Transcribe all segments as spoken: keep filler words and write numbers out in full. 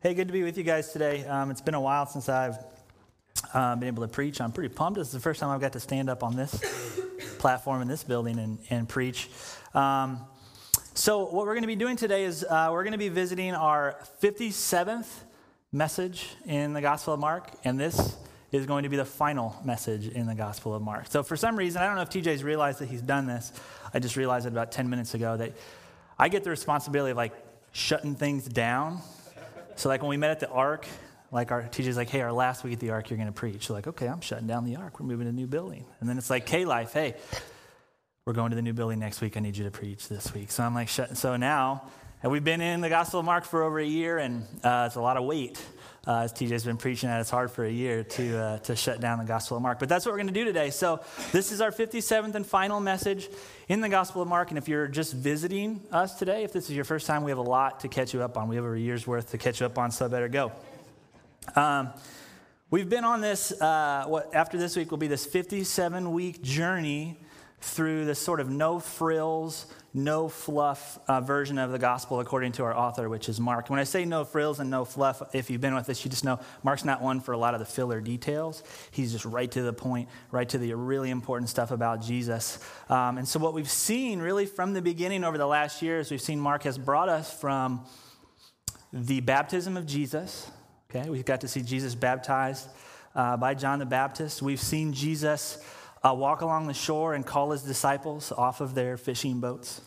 Hey, good to be with you guys today. Um, it's been a while since I've um, been able to preach. I'm pretty pumped. This is the first time I've got to stand up on this platform in this building and, and preach. Um, so what we're going to be doing today is uh, we're going to be visiting our fifty-seventh message in the Gospel of Mark, and this is going to be the final message in the Gospel of Mark. So for some reason, I don't know if T J's realized that he's done this. I just realized it about ten minutes ago that I get the responsibility of like shutting things down. So like when we met at the Ark, like our T J's like, hey, our last week at the Ark, you're going to preach. So like, okay, I'm shutting down the Ark. We're moving to a new building. And then it's like, K-Life, hey, we're going to the new building next week. I need you to preach this week. So I'm like, shut. So now, and we've been in the Gospel of Mark for over a year, and uh, it's a lot of weight. Uh, as T J's been preaching that, it's hard for a year to uh, to shut down the Gospel of Mark. But that's what we're going to do today. So this is our fifty-seventh and final message in the Gospel of Mark. And if you're just visiting us today, if this is your first time, we have a lot to catch you up on. We have a year's worth to catch you up on, so better go. Um, we've been on this, uh, what after this week will be this fifty-seven-week journey through this sort of no-frills, no-fluff uh, version of the gospel according to our author, which is Mark. When I say no frills and no fluff, if you've been with us, you just know Mark's not one for a lot of the filler details. He's just right to the point, right to the really important stuff about Jesus. Um, and so what we've seen really from the beginning over the last year is we've seen Mark has brought us from the baptism of Jesus. Okay, we've got to see Jesus baptized uh, by John the Baptist. We've seen Jesus Uh, walk along the shore and call his disciples off of their fishing boats.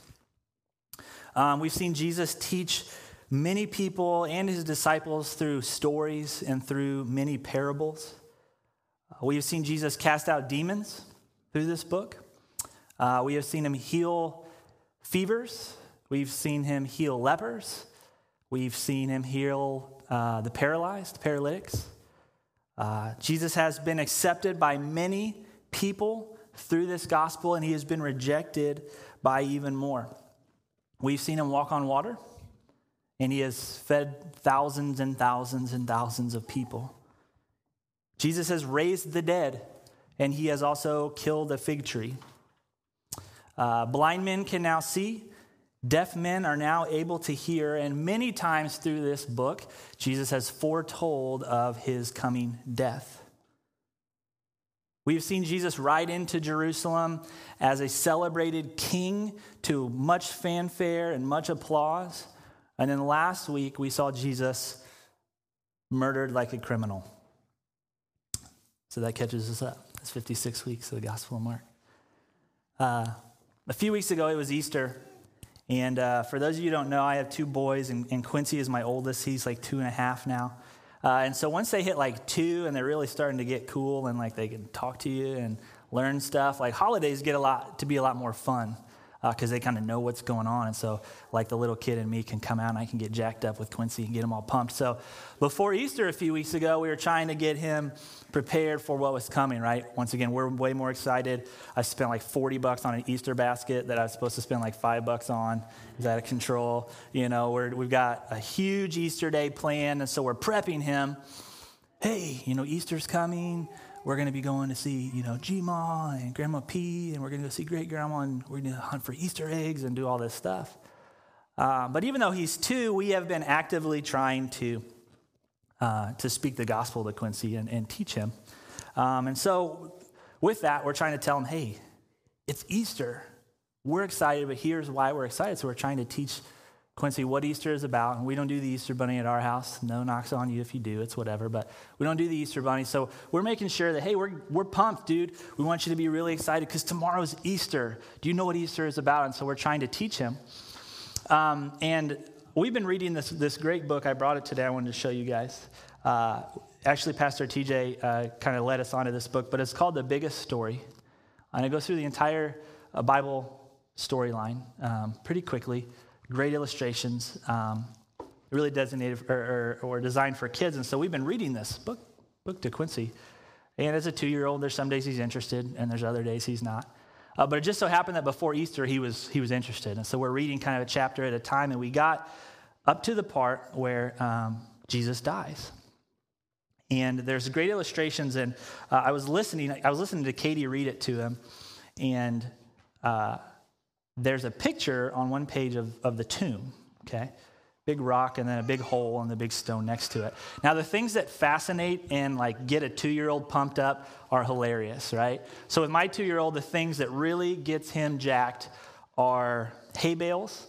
Um, we've seen Jesus teach many people and his disciples through stories and through many parables. Uh, we have seen Jesus cast out demons through this book. Uh, we have seen him heal fevers. We've seen him heal lepers. We've seen him heal uh, the paralyzed, paralytics. Uh, Jesus has been accepted by many people through this gospel, and he has been rejected by even more. We've seen him walk on water, and he has fed thousands and thousands and thousands of people. Jesus has raised the dead, and he has also killed a fig tree. Uh, blind men can now see. Deaf men are now able to hear, and many times through this book, Jesus has foretold of his coming death. We've seen Jesus ride into Jerusalem as a celebrated king to much fanfare and much applause. And then last week, we saw Jesus murdered like a criminal. So that catches us up. It's fifty-six weeks of the Gospel of Mark. Uh, a few weeks ago, it was Easter. And uh, for those of you who don't know, I have two boys, and, and Quincy is my oldest. He's like two and a half now. Uh, and so once they hit like two and they're really starting to get cool and like they can talk to you and learn stuff, like holidays get a lot to be a lot more fun because uh, they kind of know what's going on. And so like the little kid in me can come out and I can get jacked up with Quincy and get him all pumped. So before Easter a few weeks ago, we were trying to get him prepared for what was coming, right? Once again, we're way more excited. I spent like forty bucks on an Easter basket that I was supposed to spend like five bucks on. Is out of control. You know, we're, we've got a huge Easter day planned, and so we're prepping him. Hey, you know, Easter's coming. We're going to be going to see, you know, G-Ma and Grandma P, and we're going to go see Great Grandma, and we're going to hunt for Easter eggs and do all this stuff. Uh, but even though he's two, we have been actively trying to uh, to speak the gospel to Quincy and, and teach him. Um, and so with that, we're trying to tell him, hey, it's Easter. We're excited, but here's why we're excited. So we're trying to teach Quincy what Easter is about. And we don't do the Easter bunny at our house. No knocks on you if you do. It's whatever. But we don't do the Easter bunny. So we're making sure that, hey, we're we're pumped, dude. We want you to be really excited because tomorrow's Easter. Do you know what Easter is about? And so we're trying to teach him. Um, and we've been reading this this great book. I brought it today. I wanted to show you guys. Uh, actually, Pastor T J uh, kind of led us onto this book. But it's called The Biggest Story. And it goes through the entire uh, Bible storyline um, pretty quickly. Great illustrations, um, really designated or, or, or designed for kids. And so we've been reading this book book to Quincy. And as a two-year-old, there's some days he's interested, and there's other days he's not. Uh, but it just so happened that before Easter, he was he was interested. And so we're reading kind of a chapter at a time, and we got up to the part where um, Jesus dies. And there's great illustrations, and uh, I was listening. I was listening to Katie read it to him, and uh, there's a picture on one page of, of the tomb, okay? Big rock and then a big hole and the big stone next to it. Now, the things that fascinate and like get a two-year-old pumped up are hilarious, right? So with my two-year-old, the things that really gets him jacked are hay bales,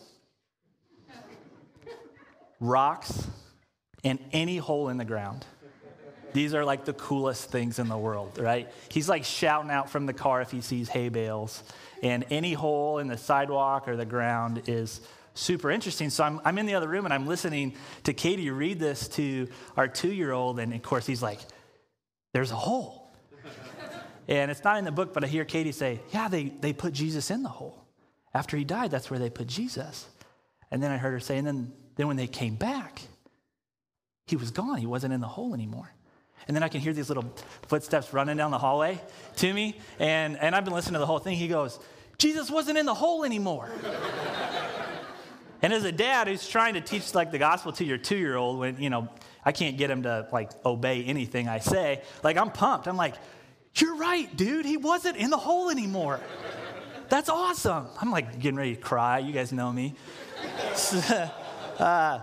rocks, and any hole in the ground. These are like the coolest things in the world, right? He's like shouting out from the car if he sees hay bales. And any hole in the sidewalk or the ground is super interesting. So I'm, I'm in the other room and I'm listening to Katie read this to our two-year-old. And of course, he's like, there's a hole. And it's not in the book, but I hear Katie say, yeah, they, they put Jesus in the hole. After he died, that's where they put Jesus. And then I heard her say, and then, then when they came back, he was gone. He wasn't in the hole anymore. And then I can hear these little footsteps running down the hallway to me. And, and I've been listening to the whole thing. He goes, Jesus wasn't in the hole anymore. And as a dad who's trying to teach like the gospel to your two-year-old when, you know, I can't get him to like obey anything I say, like I'm pumped. I'm like, you're right, dude. He wasn't in the hole anymore. That's awesome. I'm like getting ready to cry. You guys know me. So, uh,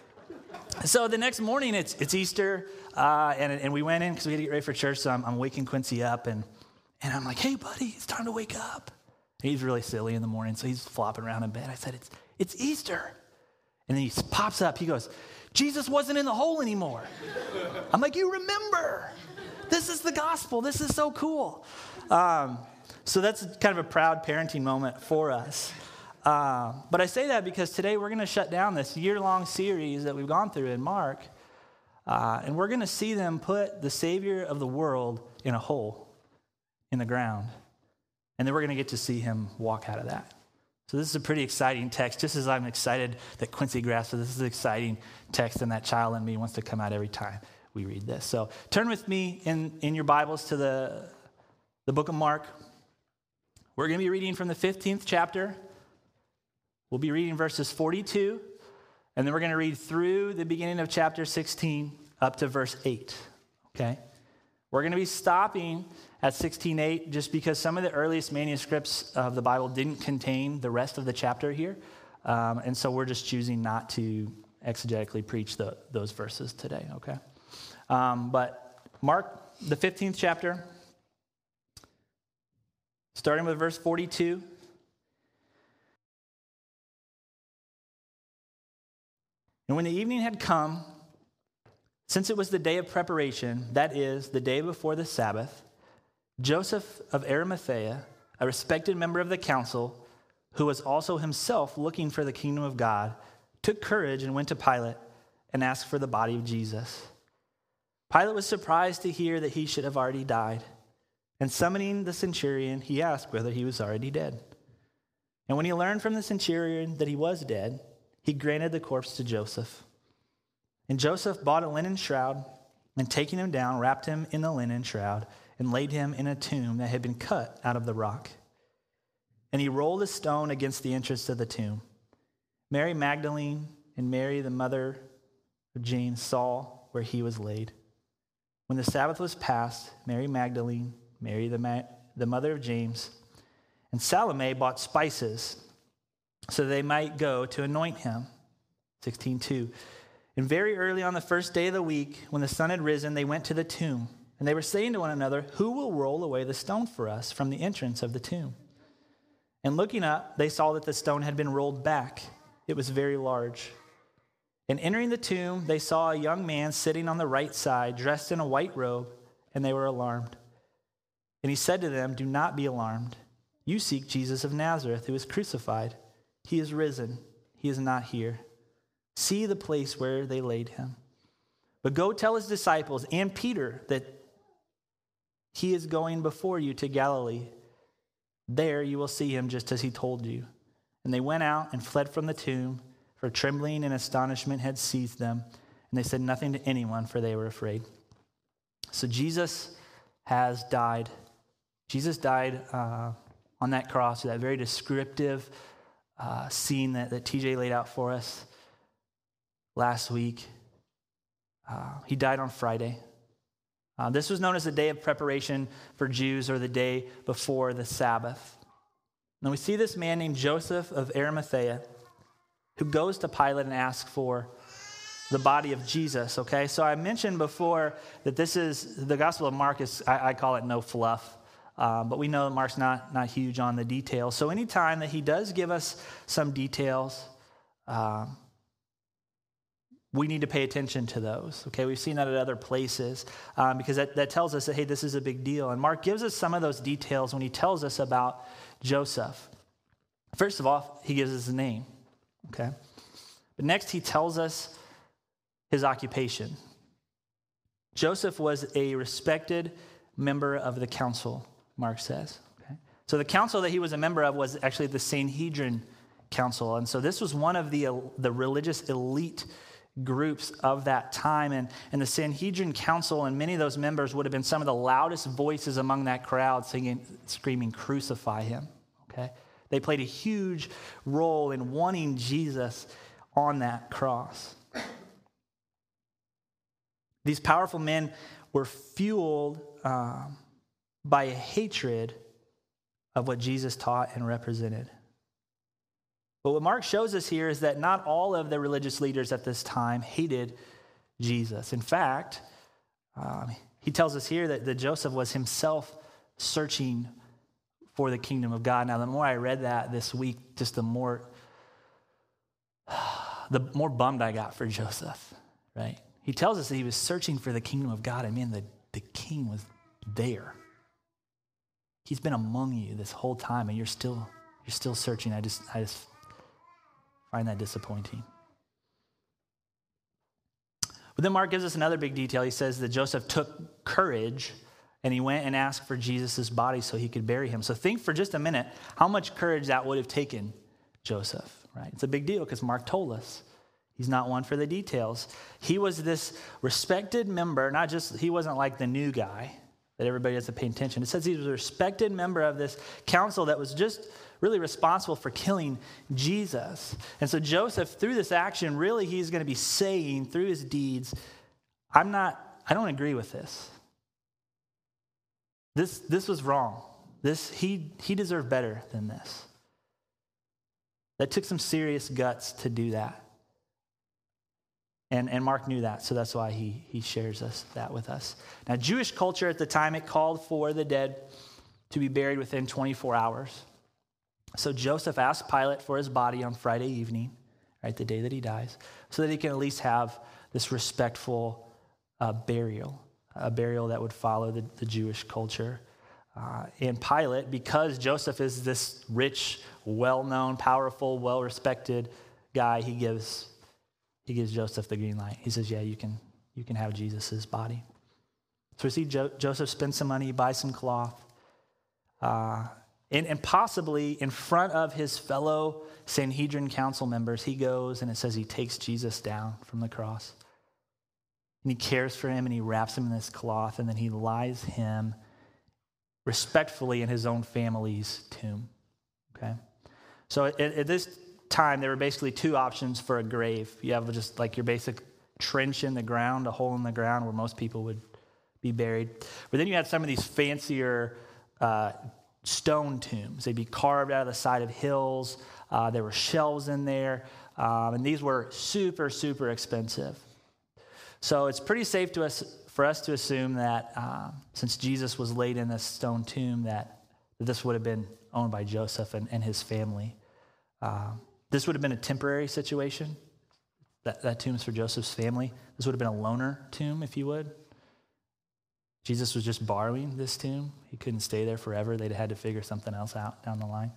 so the next morning it's it's Easter, uh, and, and we went in because we had to get ready for church. So I'm, I'm waking Quincy up, and, and I'm like, hey, buddy, it's time to wake up. And he's really silly in the morning, so he's flopping around in bed. I said, it's It's Easter. And then he pops up. He goes, Jesus wasn't in the hole anymore. I'm like, you remember. This is the gospel. This is so cool. Um, so that's kind of a proud parenting moment for us. Uh, but I say that because today we're going to shut down this year-long series that we've gone through in Mark. Uh, and we're going to see them put the Savior of the world in a hole in the ground. And then we're going to get to see him walk out of that. So this is a pretty exciting text, just as I'm excited that Quincy grasped it. This is an exciting text, and that child in me wants to come out every time we read this. So turn with me in, in your Bibles to the, the book of Mark. We're going to be reading from the fifteenth chapter. We'll be reading verses forty-two, and then we're going to read through the beginning of chapter sixteen up to verse eight, okay? We're going to be stopping at sixteen eight just because some of the earliest manuscripts of the Bible didn't contain the rest of the chapter here. Um, and so we're just choosing not to exegetically preach the, those verses today, okay? Um, but Mark, the fifteenth chapter, starting with verse forty-two. And when the evening had come, since it was the day of preparation, that is, the day before the Sabbath, Joseph of Arimathea, a respected member of the council, who was also himself looking for the kingdom of God, took courage and went to Pilate and asked for the body of Jesus. Pilate was surprised to hear that he should have already died. And summoning the centurion, he asked whether he was already dead. And when he learned from the centurion that he was dead, he granted the corpse to Joseph. And Joseph bought a linen shroud, and taking him down, wrapped him in the linen shroud, and laid him in a tomb that had been cut out of the rock. And he rolled a stone against the entrance of the tomb. Mary Magdalene and Mary, the mother of James, saw where he was laid. When the Sabbath was past, Mary Magdalene, Mary, the, ma- the mother of James, and Salome bought spices so they might go to anoint him. sixteen two. And very early on the first day of the week, when the sun had risen, they went to the tomb. And they were saying to one another, who will roll away the stone for us from the entrance of the tomb? And looking up, they saw that the stone had been rolled back. It was very large. And entering the tomb, they saw a young man sitting on the right side, dressed in a white robe, and they were alarmed. And he said to them, do not be alarmed. You seek Jesus of Nazareth, who was crucified. He is risen. He is not here. See the place where they laid him. But go tell his disciples and Peter that he is going before you to Galilee. There you will see him just as he told you. And they went out and fled from the tomb, for trembling and astonishment had seized them. And they said nothing to anyone, for they were afraid. So Jesus has died. Jesus died uh, on that cross, that very descriptive uh, scene that, that T J laid out for us last week. Uh, he died on Friday. Uh, this was known as the day of preparation for Jews, or the day before the Sabbath. Now we see this man named Joseph of Arimathea. who goes to Pilate and asks for the body of Jesus, okay? So I mentioned before that this is, the Gospel of Mark is, I, I call it no fluff, uh, but we know that Mark's not, not huge on the details. So anytime that he does give us some details, um, we need to pay attention to those, okay? We've seen that at other places um, because that, that tells us that, hey, this is a big deal. And Mark gives us some of those details when he tells us about Joseph. First of all, he gives us his name, okay? But next, he tells us his occupation. Joseph was a respected member of the council, Mark says, okay? So the council that he was a member of was actually the Sanhedrin Council. And so this was one of the, the religious elite groups of that time. And, and the Sanhedrin Council and many of those members would have been some of the loudest voices among that crowd singing, screaming, "Crucify him," okay? They played a huge role in wanting Jesus on that cross. These powerful men were fueled um, by a hatred of what Jesus taught and represented. But what Mark shows us here is that not all of the religious leaders at this time hated Jesus. In fact, um, he tells us here that, that Joseph was himself searching for the kingdom of God. Now, the more I read that this week, just the more, the more bummed I got for Joseph, right? He tells us that he was searching for the kingdom of God, and man, the, the king was there. He's been among you this whole time, and you're still you're still searching. I just I just find that disappointing. But then Mark gives us another big detail. He says that Joseph took courage and he went and asked for Jesus' body so he could bury him. So think for just a minute how much courage that would have taken Joseph, right? It's a big deal because Mark told us he's not one for the details. He was this respected member, not just, he wasn't like the new guy that everybody has to pay attention. It says he was a respected member of this council that was just really responsible for killing Jesus. And so Joseph, through this action, really he's going to be saying through his deeds, I'm not, I don't agree with this. This, this was wrong. This, he, he deserved better than this. That took some serious guts to do that. And, and Mark knew that, so that's why he, he shares us that with us. Now, Jewish culture at the time, it called for the dead to be buried within twenty-four hours. So Joseph asked Pilate for his body on Friday evening, right, the day that he dies, so that he can at least have this respectful uh, burial, a burial that would follow the, the Jewish culture. Uh, and Pilate, because Joseph is this rich, well-known, powerful, well-respected guy, he gives he gives Joseph the green light. He says, yeah, you can you can have Jesus' body. So we see jo- Joseph spend some money, buy some cloth, uh, and, and possibly in front of his fellow Sanhedrin council members, he goes and it says he takes Jesus down from the cross. And he cares for him and he wraps him in this cloth and then he lies him respectfully in his own family's tomb, okay? So at, at this time, there were basically two options for a grave. You have just like your basic trench in the ground, a hole in the ground where most people would be buried. But then you had some of these fancier uh, stone tombs. They'd be carved out of the side of hills. Uh, there were shelves in there, um, and these were super, super expensive. So it's pretty safe to us for us to assume that um, since Jesus was laid in this stone tomb, that this would have been owned by Joseph and, and his family. Um, this would have been a temporary situation. That, that tomb is for Joseph's family. This would have been a loner tomb, if you would. Jesus was just borrowing this tomb. He couldn't stay there forever. They'd had to figure something else out down the line.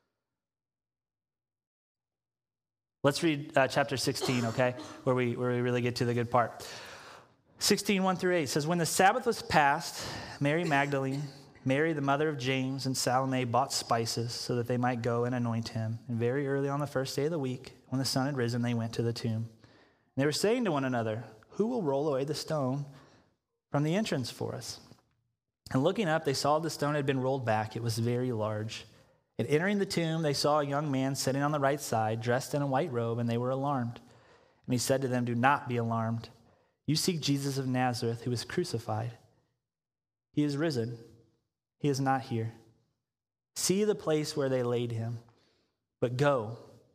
Let's read uh, chapter sixteen, okay, where we where we really get to the good part. sixteen, one through eight says, when the Sabbath was passed, Mary Magdalene, Mary, the mother of James, and Salome bought spices so that they might go and anoint him. And very early on the first day of the week, when the sun had risen, they went to the tomb. And they were saying to one another, who will roll away the stone from the entrance for us? And looking up, they saw the stone had been rolled back. It was very large. And entering the tomb, they saw a young man sitting on the right side, dressed in a white robe, and they were alarmed. And he said to them, do not be alarmed. You seek Jesus of Nazareth, who was crucified. He is risen. He is not here. See the place where they laid him. But go,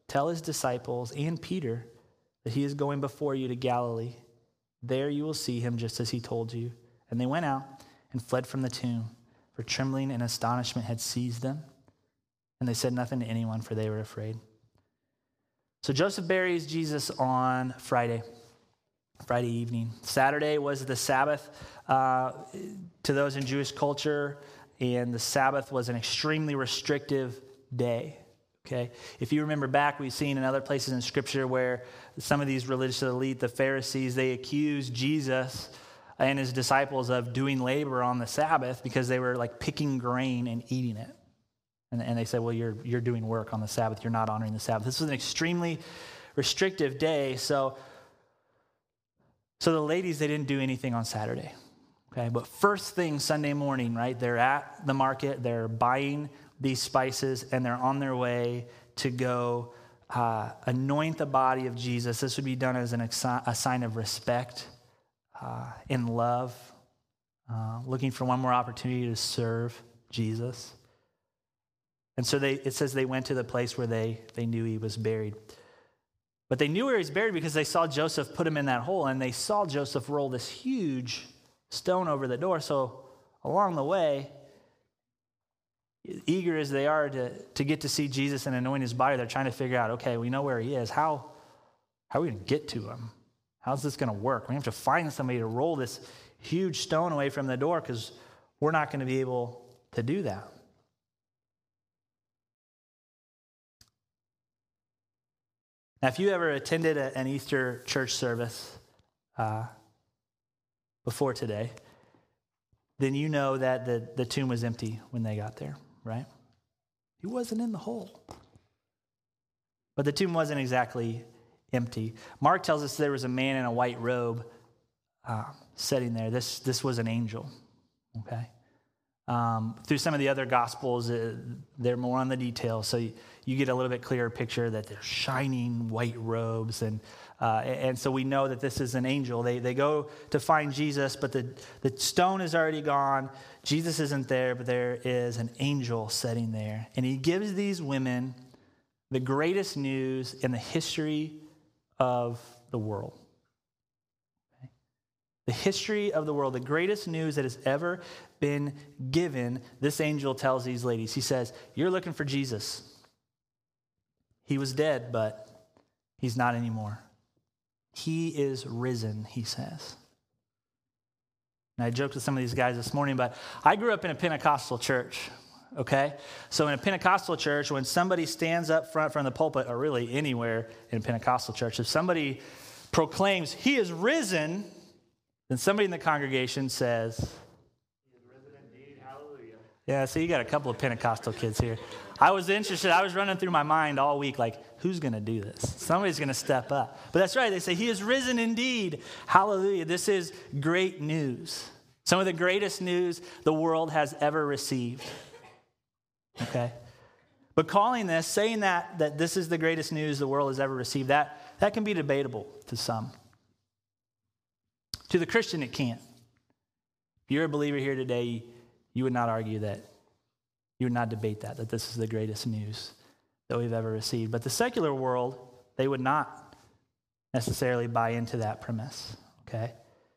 tell his disciples and Peter that he is going before you to Galilee. There you will see him just as he told you." And they went out and fled from the tomb, for trembling and astonishment had seized them. And they said nothing to anyone, for they were afraid. So Joseph buries Jesus on Friday, Friday evening. Saturday was the Sabbath uh, to those in Jewish culture, and the Sabbath was an extremely restrictive day. Okay, if you remember back, we've seen in other places in Scripture where some of these religious elite, the Pharisees, they accused Jesus and his disciples of doing labor on the Sabbath because they were like picking grain and eating it. And, and they said, well, you're you're doing work on the Sabbath. You're not honoring the Sabbath. This was an extremely restrictive day. So, so the ladies, they didn't do anything on Saturday. Okay, but first thing Sunday morning, right, they're at the market, they're buying these spices, and they're on their way to go uh, anoint the body of Jesus. This would be done as an exi- a sign of respect uh, and love, uh, looking for one more opportunity to serve Jesus. And so they, it says they went to the place where they, they knew he was buried. But they knew where he was buried because they saw Joseph put him in that hole, and they saw Joseph roll this huge stone over the door. So along the way, eager as they are to, to get to see Jesus and anoint his body, they're trying to figure out, okay, we know where he is. How, how are we going to get to him? How's this going to work? We have to find somebody to roll this huge stone away from the door because we're not going to be able to do that. Now, if you ever attended a, an Easter church service uh, before today, then you know that the, the tomb was empty when they got there, right? He wasn't in the hole. But the tomb wasn't exactly empty. Mark tells us there was a man in a white robe uh, sitting there. This, this was an angel, okay? Um, through some of the other Gospels, uh, they're more on the details, so you, you get a little bit clearer picture that they're shining white robes, and uh, and so we know that this is an angel. They they go to find Jesus, but the, the stone is already gone. Jesus isn't there, but there is an angel sitting there, and he gives these women the greatest news in the history of the world. The history of the world, the greatest news that has ever been given, this angel tells these ladies. He says, you're looking for Jesus. He was dead, but he's not anymore. He is risen, he says. And I joked with some of these guys this morning, but I grew up in a Pentecostal church, okay? So in a Pentecostal church, when somebody stands up front from the pulpit, or really anywhere in a Pentecostal church, if somebody proclaims, he is risen, then somebody in the congregation says, he is risen indeed, hallelujah. Yeah, so you got a couple of Pentecostal kids here. I was interested. I was running through my mind all week, like, who's going to do this? Somebody's going to step up. But that's right. They say, he is risen indeed, hallelujah. This is great news. Some of the greatest news the world has ever received. Okay? But calling this, saying that, that this is the greatest news the world has ever received, that, that can be debatable to some. To the Christian, it can't. If you're a believer here today, you would not argue that. You would not debate that, that this is the greatest news that we've ever received. But the secular world, they would not necessarily buy into that premise, okay?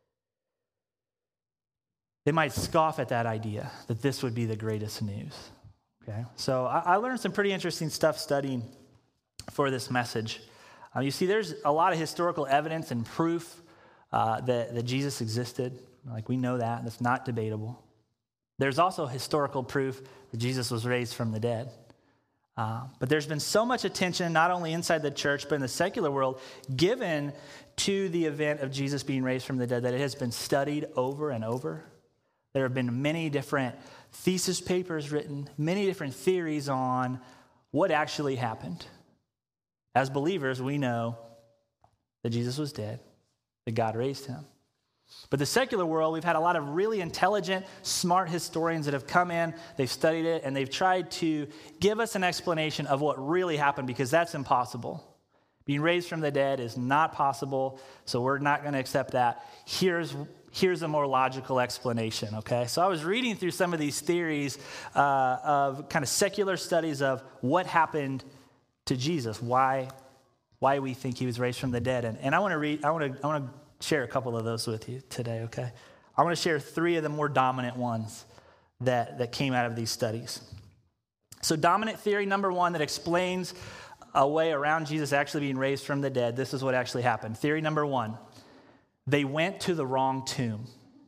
They might scoff at that idea, that this would be the greatest news, okay? So I, I learned some pretty interesting stuff studying for this message. Uh, you see, there's a lot of historical evidence and proof Uh, that, that Jesus existed. Like, we know that. That's not debatable. There's also historical proof that Jesus was raised from the dead. Uh, but there's been so much attention, not only inside the church, but in the secular world, given to the event of Jesus being raised from the dead, that it has been studied over and over. There have been many different thesis papers written, many different theories on what actually happened. As believers, we know that Jesus was dead, that God raised him. But the secular world, we've had a lot of really intelligent, smart historians that have come in, they've studied it, and they've tried to give us an explanation of what really happened, because that's impossible. Being raised from the dead is not possible, so we're not going to accept that. Here's, here's a more logical explanation, okay? So I was reading through some of these theories uh, of kind of secular studies of what happened to Jesus, why, why we think he was raised from the dead. And, and I want to read, I want to, I want to share a couple of those with you today, okay? I want to share three of the more dominant ones that, that came out of these studies. So dominant theory number one that explains a way around Jesus actually being raised from the dead. This is what actually happened. Theory number one, they went to the wrong tomb.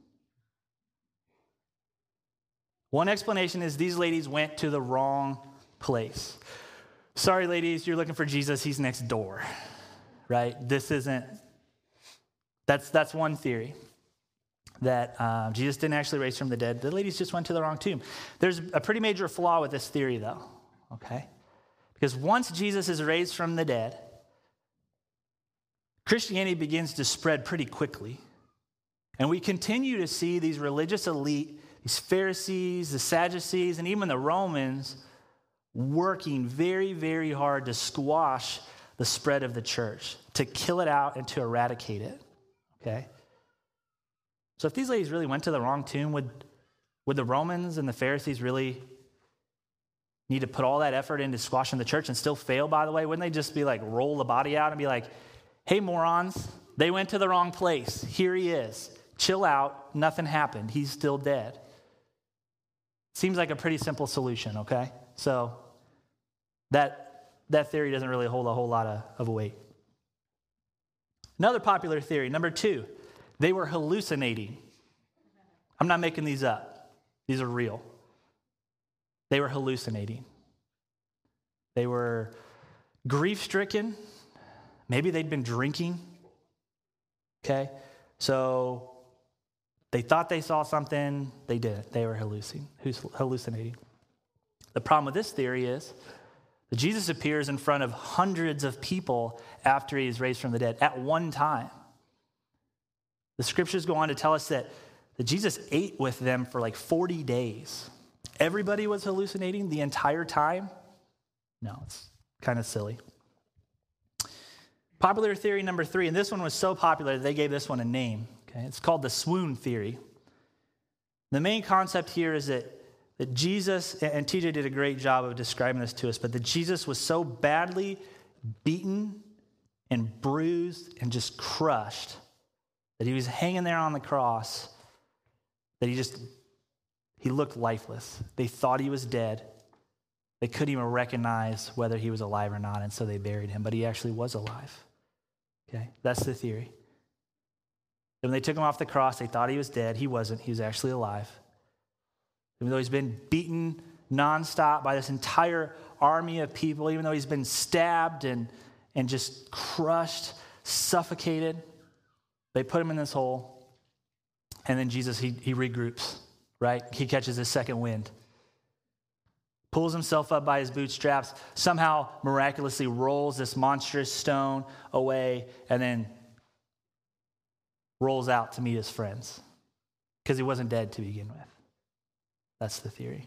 One explanation is these ladies went to the wrong place. Sorry, ladies, you're looking for Jesus. He's next door, right? This isn't, that's, that's one theory, that uh, Jesus didn't actually raise from the dead. The ladies just went to the wrong tomb. There's a pretty major flaw with this theory, though, okay? Because once Jesus is raised from the dead, Christianity begins to spread pretty quickly. And we continue to see these religious elite, these Pharisees, the Sadducees, and even the Romans working very, very hard to squash the spread of the church, to kill it out and to eradicate it, okay? So if these ladies really went to the wrong tomb, would, would the Romans and the Pharisees really need to put all that effort into squashing the church and still fail, by the way? Wouldn't they just be like, roll the body out and be like, hey, morons, they went to the wrong place. Here he is. Chill out. Nothing happened. He's still dead. Seems like a pretty simple solution, okay? So that, that theory doesn't really hold a whole lot of, of weight. Another popular theory, number two, they were hallucinating. I'm not making these up. These are real. They were hallucinating. They were grief-stricken. Maybe they'd been drinking, okay? So they thought they saw something. They didn't. They were hallucinating. The problem with this theory is that Jesus appears in front of hundreds of people after he is raised from the dead at one time. The scriptures go on to tell us that, that Jesus ate with them for like forty days. Everybody was hallucinating the entire time? No, it's kind of silly. Popular theory number three, and this one was so popular that they gave this one a name. Okay, it's called the swoon theory. The main concept here is that, that Jesus, and T J did a great job of describing this to us, but that Jesus was so badly beaten and bruised and just crushed that he was hanging there on the cross, that he just, he looked lifeless. They thought he was dead. They couldn't even recognize whether he was alive or not, and so they buried him, but he actually was alive. Okay, that's the theory. When they took him off the cross, they thought he was dead. He wasn't. He was actually alive. Even though he's been beaten nonstop by this entire army of people, even though he's been stabbed and, and just crushed, suffocated, they put him in this hole, and then Jesus, he, he regroups, right? He catches his second wind, pulls himself up by his bootstraps, somehow miraculously rolls this monstrous stone away, and then rolls out to meet his friends because he wasn't dead to begin with. That's the theory.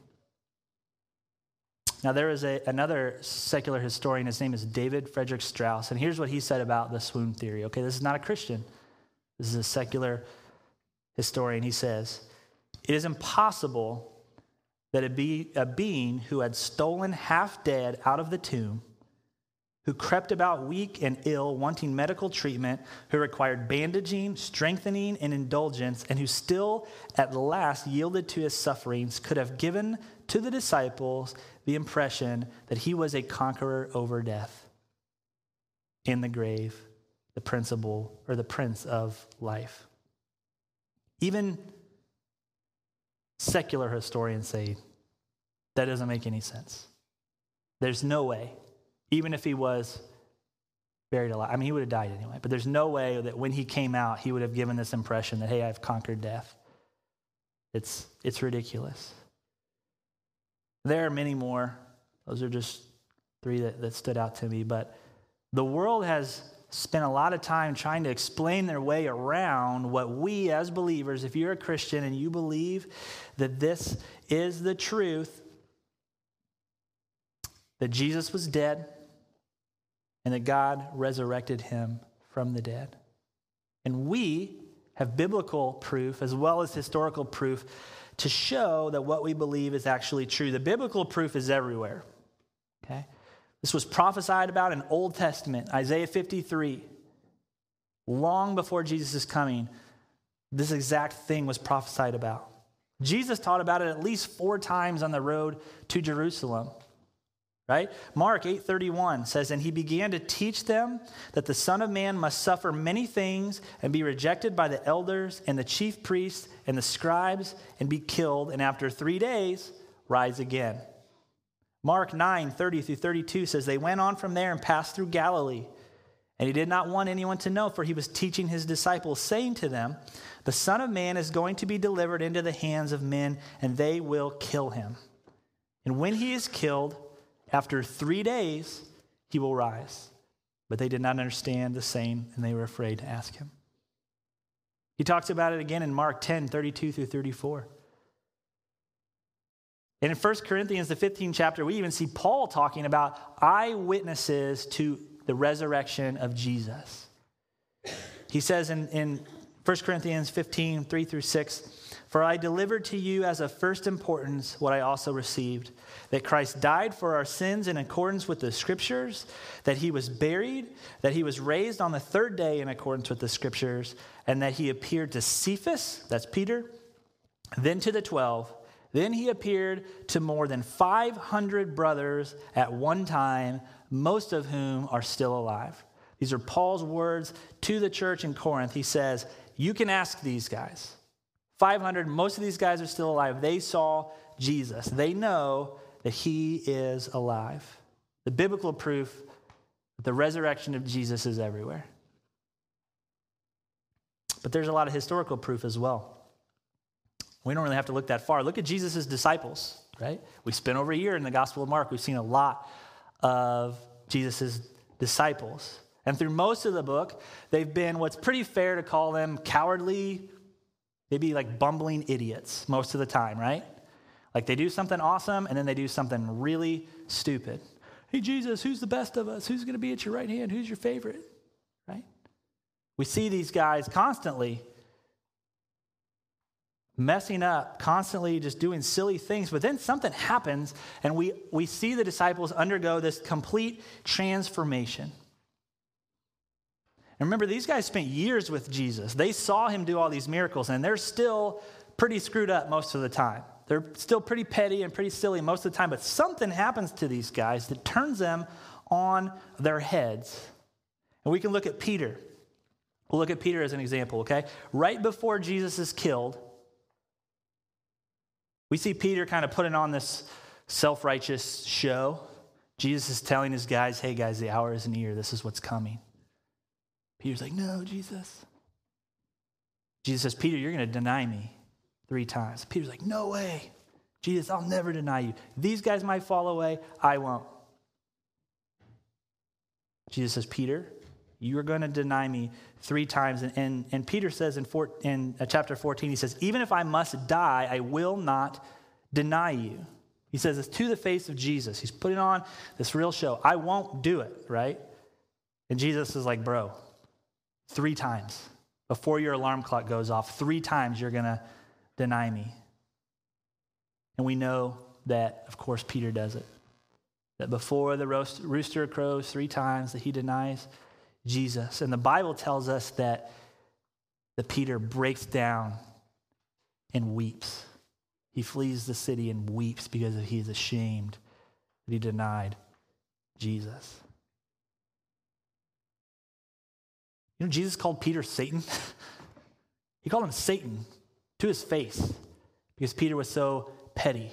Now, there is a, another secular historian. His name is David Frederick Strauss, and here's what he said about the swoon theory. Okay, this is not a Christian. This is a secular historian. He says, it is impossible that a, be, a being who had stolen half dead out of the tomb, who crept about weak and ill, wanting medical treatment, who required bandaging, strengthening, and indulgence, and who still at last yielded to his sufferings, could have given to the disciples the impression that he was a conqueror over death in the grave, the principal or the prince of life. Even secular historians say that doesn't make any sense. There's no way. Even if he was buried alive. I mean, he would have died anyway. But there's no way that when he came out, he would have given this impression that, hey, I've conquered death. It's, it's ridiculous. There are many more. Those are just three that, that stood out to me. But the world has spent a lot of time trying to explain their way around what we as believers, if you're a Christian and you believe that this is the truth, that Jesus was dead, and that God resurrected him from the dead. And we have biblical proof as well as historical proof to show that what we believe is actually true. The biblical proof is everywhere, okay? This was prophesied about in Old Testament, Isaiah fifty-three. Long before Jesus' coming, this exact thing was prophesied about. Jesus taught about it at least four times on the road to Jerusalem. Right? Mark eight thirty-one says, and he began to teach them that the Son of Man must suffer many things and be rejected by the elders and the chief priests and the scribes and be killed, and after three days rise again. Mark nine thirty through thirty-two says, they went on from there and passed through Galilee. And he did not want anyone to know, for he was teaching his disciples, saying to them, the Son of Man is going to be delivered into the hands of men, and they will kill him. And when he is killed, after three days, he will rise. But they did not understand the saying, and they were afraid to ask him. He talks about it again in Mark ten thirty-two through thirty-four. And in First Corinthians, the fifteenth chapter, we even see Paul talking about eyewitnesses to the resurrection of Jesus. He says in, in First Corinthians fifteen, three through six, for I delivered to you as of first importance what I also received, that Christ died for our sins in accordance with the Scriptures, that he was buried, that he was raised on the third day in accordance with the Scriptures, and that he appeared to Cephas, that's Peter, then to the twelve. Then he appeared to more than five hundred brothers at one time, most of whom are still alive. These are Paul's words to the church in Corinth. He says, you can ask these guys. five hundred, most of these guys are still alive. They saw Jesus. They know that he is alive. The biblical proof that the resurrection of Jesus is everywhere. But there's a lot of historical proof as well. We don't really have to look that far. Look at Jesus' disciples, right? We spent over a year in the Gospel of Mark. We've seen a lot of Jesus' disciples. And through most of the book, they've been what's pretty fair to call them cowardly, maybe like bumbling idiots most of the time, right? Like they do something awesome and then they do something really stupid. Hey, Jesus, who's the best of us? Who's going to be at your right hand? Who's your favorite, right? We see these guys constantly messing up, constantly just doing silly things, but then something happens and we, we see the disciples undergo this complete transformation. And remember, these guys spent years with Jesus. They saw him do all these miracles, and they're still pretty screwed up most of the time. They're still pretty petty and pretty silly most of the time, but something happens to these guys that turns them on their heads. And we can look at Peter. We'll look at Peter as an example, okay? Right before Jesus is killed, we see Peter kind of putting on this self-righteous show. Jesus is telling his guys, hey guys, the hour is near. This is what's coming. Peter's like, no, Jesus. Jesus says, Peter, you're going to deny me three times. Peter's like, no way. Jesus, I'll never deny you. These guys might fall away. I won't. Jesus says, Peter, you are going to deny me three times. And, and, and Peter says in, four, in chapter fourteen, he says, even if I must die, I will not deny you. He says this to the face of Jesus. He's putting on this real show. I won't do it, right? And Jesus is like, bro, three times before your alarm clock goes off, three times you're going to deny me. And we know that, of course, Peter does it. That before the roast, rooster crows three times that he denies Jesus. And the Bible tells us that, that Peter breaks down and weeps. He flees the city and weeps because he is ashamed that he denied Jesus. You know, Jesus called Peter Satan. He called him Satan to his face because Peter was so petty.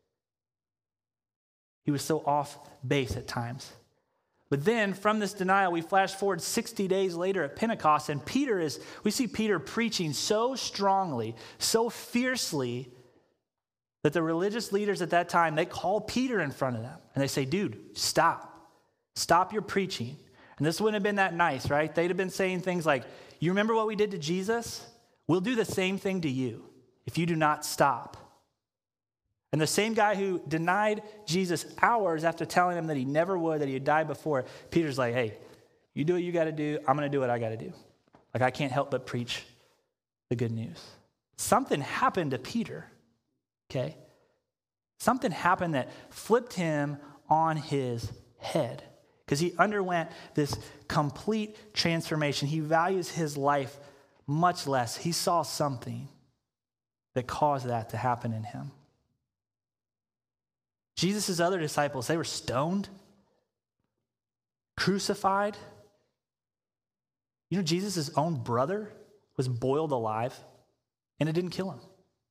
He was so off base at times. But then from this denial, we flash forward sixty days later at Pentecost, and Peter is, we see Peter preaching so strongly, so fiercely, that the religious leaders at that time, they call Peter in front of them. And they say, dude, stop. Stop your preaching. And this wouldn't have been that nice, right? They'd have been saying things like, you remember what we did to Jesus? We'll do the same thing to you if you do not stop. And the same guy who denied Jesus hours after telling him that he never would, that he had died before, Peter's like, hey, you do what you got to do. I'm going to do what I got to do. Like, I can't help but preach the good news. Something happened to Peter, okay? Something happened that flipped him on his head because he underwent this complete transformation. He values his life much less. He saw something that caused that to happen in him. Jesus' other disciples, they were stoned, crucified. You know, Jesus' own brother was boiled alive, and it didn't kill him.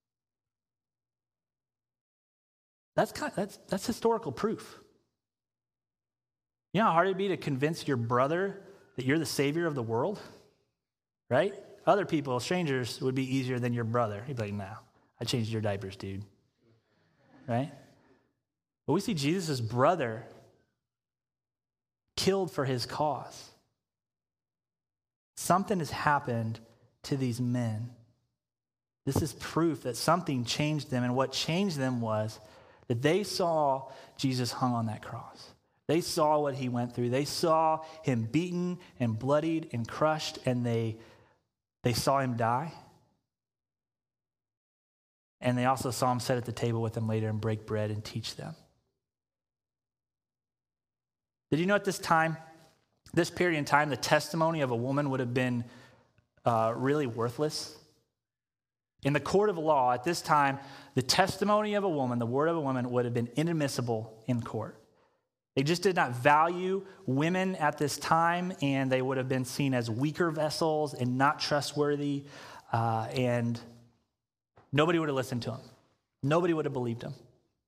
That's kind of, that's that's historical proof. You know how hard it'd be to convince your brother that you're the savior of the world, right? Other people, strangers, would be easier than your brother. He'd be like, "No, I changed your diapers, dude." Right? But we see Jesus' brother killed for his cause. Something has happened to these men. This is proof that something changed them, and what changed them was that they saw Jesus hung on that cross. They saw what he went through. They saw him beaten and bloodied and crushed, and they, they saw him die. And they also saw him sit at the table with them later and break bread and teach them. Did you know at this time, this period in time, the testimony of a woman would have been uh, really worthless? In the court of law at this time, the testimony of a woman, the word of a woman, would have been inadmissible in court. They just did not value women at this time, and they would have been seen as weaker vessels and not trustworthy, uh, and nobody would have listened to them. Nobody would have believed them.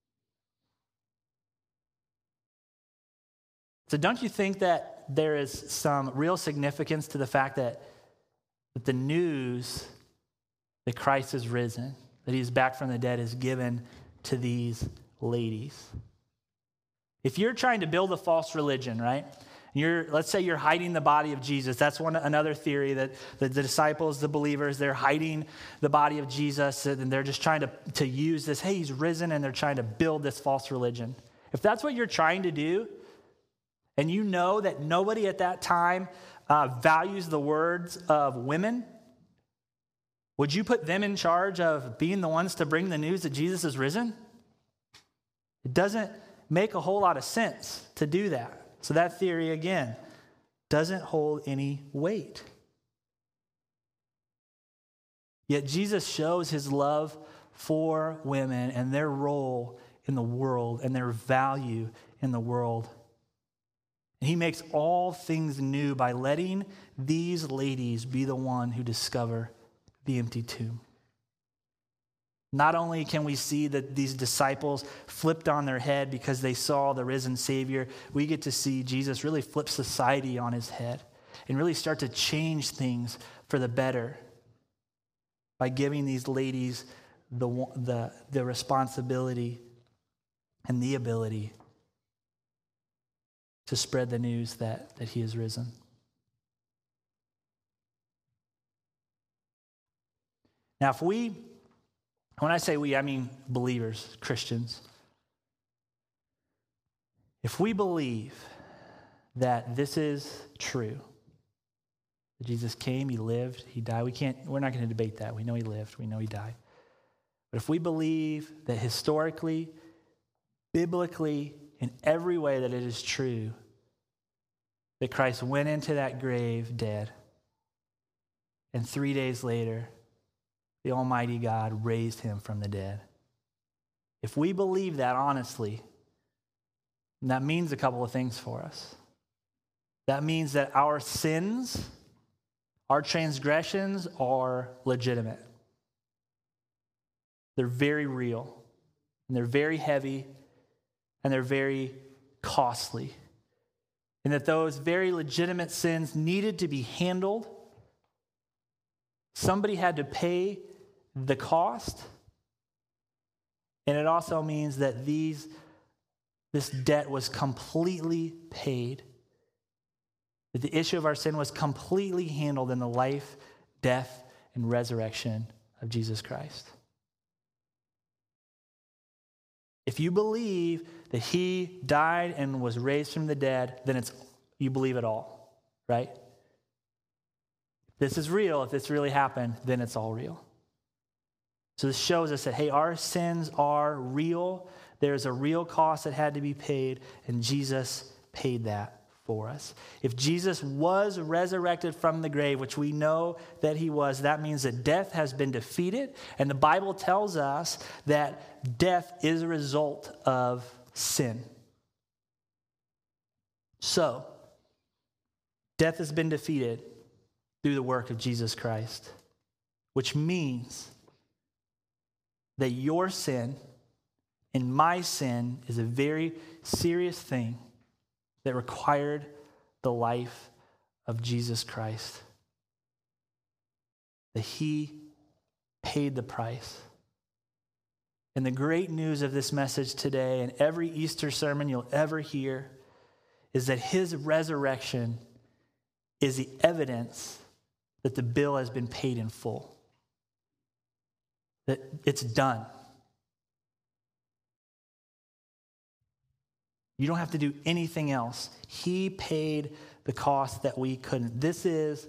So don't you think that there is some real significance to the fact that, that the news that Christ is risen, that he's back from the dead, is given to these ladies? If you're trying to build a false religion, right? You're, let's say you're hiding the body of Jesus. That's one another theory that the, the disciples, the believers, they're hiding the body of Jesus, and they're just trying to, to use this, hey, he's risen, and they're trying to build this false religion. If that's what you're trying to do, and you know that nobody at that time uh, values the words of women, would you put them in charge of being the ones to bring the news that Jesus is risen? It doesn't make a whole lot of sense to do that. So that theory, again, doesn't hold any weight. Yet Jesus shows his love for women and their role in the world and their value in the world. And he makes all things new by letting these ladies be the one who discover the empty tomb. Not only can we see that these disciples flipped on their head because they saw the risen Savior, we get to see Jesus really flip society on his head and really start to change things for the better by giving these ladies the, the, the responsibility and the ability to spread the news that, that he is risen. Now, if we, when I say we, I mean believers, Christians. If we believe that this is true, that Jesus came, he lived, he died, we can't, we're not going to debate that. We know he lived, we know he died. But if we believe that historically, biblically, in every way that it is true, that Christ went into that grave dead, and three days later, the Almighty God raised him from the dead. If we believe that honestly, that means a couple of things for us. That means that our sins, our transgressions are legitimate. They're very real, and they're very heavy, and they're very costly. And that those very legitimate sins needed to be handled. Somebody had to pay the cost. And it also means that these, this debt was completely paid. That the issue of our sin was completely handled in the life, death, and resurrection of Jesus Christ. If you believe that he died and was raised from the dead, then it's you believe it all, right? If this is real, if this really happened, then it's all real. So this shows us that, hey, our sins are real. There's a real cost that had to be paid, and Jesus paid that for us. If Jesus was resurrected from the grave, which we know that he was, that means that death has been defeated. And the Bible tells us that death is a result of sin. So, death has been defeated through the work of Jesus Christ, which means that your sin and my sin is a very serious thing that required the life of Jesus Christ. That he paid the price. And the great news of this message today, and every Easter sermon you'll ever hear, is that his resurrection is the evidence that the bill has been paid in full. That it's done. You don't have to do anything else. He paid the cost that we couldn't. This is,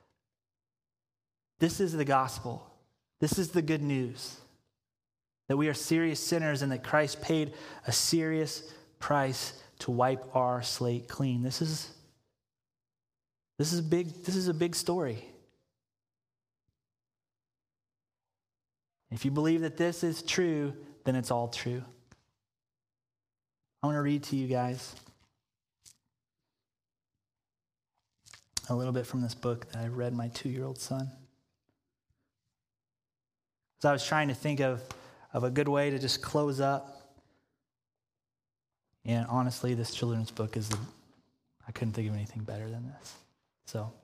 this is the gospel. This is the good news. That we are serious sinners and that Christ paid a serious price to wipe our slate clean. This is, this is big, this is a big story. If you believe that this is true, then it's all true. I want to read to you guys a little bit from this book that I read my two-year-old son. As I was trying to think of, of a good way to just close up. And honestly, this children's book is, the, I couldn't think of anything better than this. So,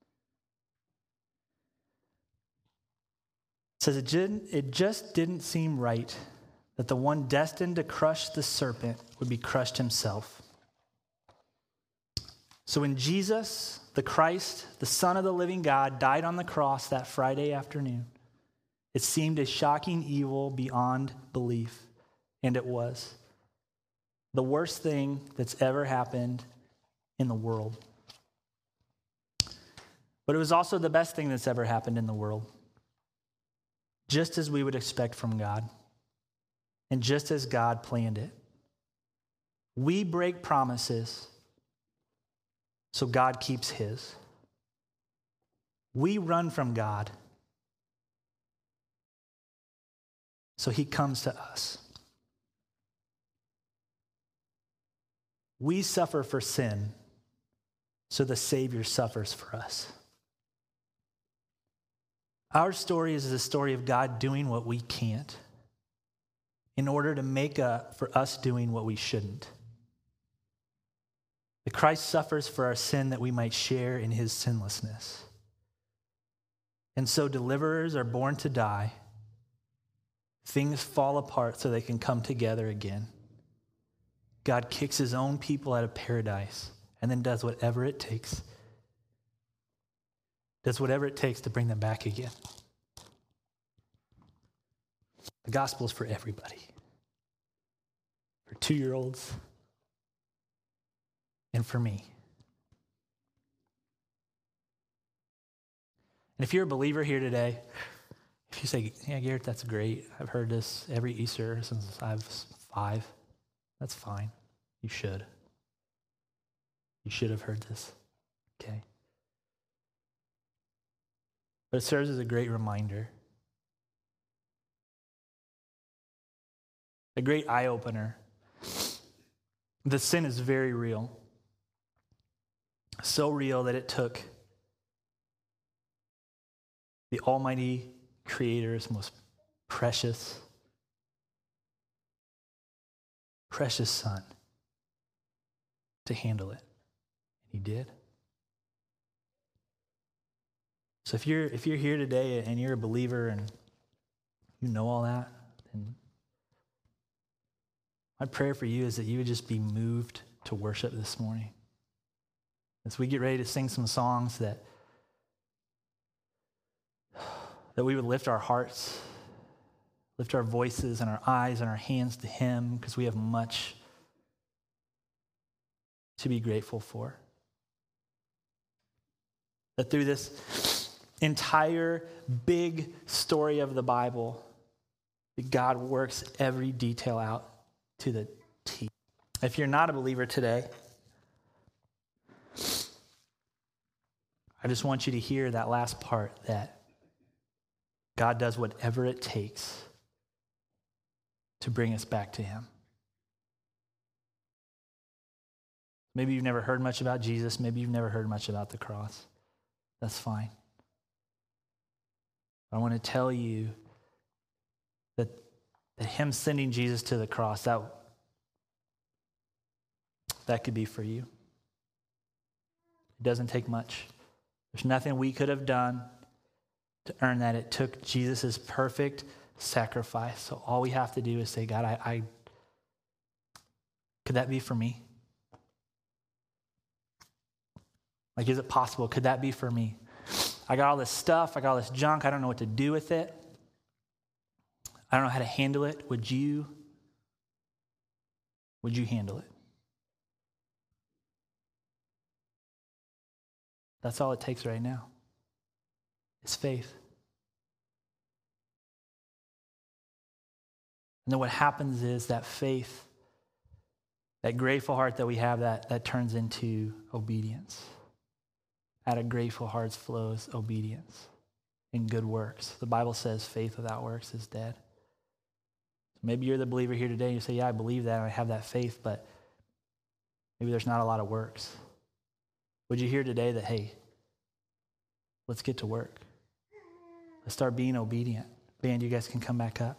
it says, it, didn't, it just didn't seem right that the one destined to crush the serpent would be crushed himself. So when Jesus, the Christ, the Son of the living God, died on the cross that Friday afternoon, it seemed a shocking evil beyond belief, and it was. The worst thing that's ever happened in the world. But it was also the best thing that's ever happened in the world. Just as we would expect from God. And just as God planned it. We break promises, so God keeps his. We run from God, so he comes to us. We suffer for sin, so the Savior suffers for us. Our story is the story of God doing what we can't in order to make up for us doing what we shouldn't. That Christ suffers for our sin that we might share in his sinlessness. And so deliverers are born to die. Things fall apart so they can come together again. God kicks his own people out of paradise and then does whatever it takes. Does whatever it takes to bring them back again. The gospel is for everybody. For two-year-olds and for me. And if you're a believer here today, if you say, yeah, Garrett, that's great. I've heard this every Easter since I was five. That's fine. You should. You should have heard this. Okay. But it serves as a great reminder. A great eye-opener. The sin is very real. So real that it took the Almighty Creator's most precious, precious Son to handle it. And he did. So if you're if you're here today and you're a believer and you know all that, then my prayer for you is that you would just be moved to worship this morning. As we get ready to sing some songs that, that we would lift our hearts, lift our voices and our eyes and our hands to him, because we have much to be grateful for. That through this entire big story of the Bible, that God works every detail out to the T. If you're not a believer today, I just want you to hear that last part, that God does whatever it takes to bring us back to him. Maybe you've never heard much about Jesus. Maybe you've never heard much about the cross. That's fine. I want to tell you that, that him sending Jesus to the cross, that, that could be for you. It doesn't take much. There's nothing we could have done to earn that. It took Jesus' perfect sacrifice. So all we have to do is say, God, I, I could that be for me? Like, is it possible? Could that be for me? I got all this stuff. I got all this junk. I don't know what to do with it. I don't know how to handle it. Would you, would you handle it? That's all it takes right now. It's faith. And then what happens is that faith, that grateful heart that we have, that, that turns into obedience. Out of grateful hearts flows obedience and good works. The Bible says faith without works is dead. Maybe you're the believer here today and you say, yeah, I believe that and I have that faith, but maybe there's not a lot of works. Would you hear today that, hey, let's get to work. Let's start being obedient. Band, you guys can come back up.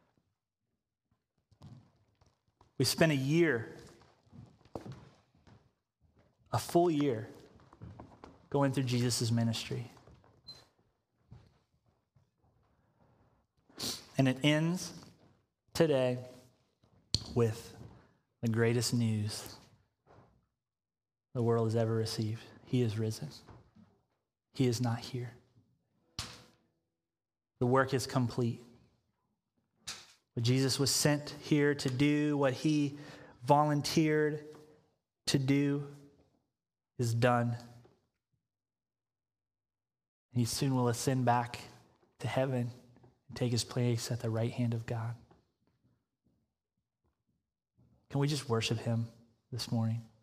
We spent a year, a full year, going through Jesus' ministry. And it ends today with the greatest news the world has ever received. He is risen. He is not here. The work is complete. What Jesus was sent here to do, what he volunteered to do, is done. He soon will ascend back to heaven and take his place at the right hand of God. Can we just worship him this morning?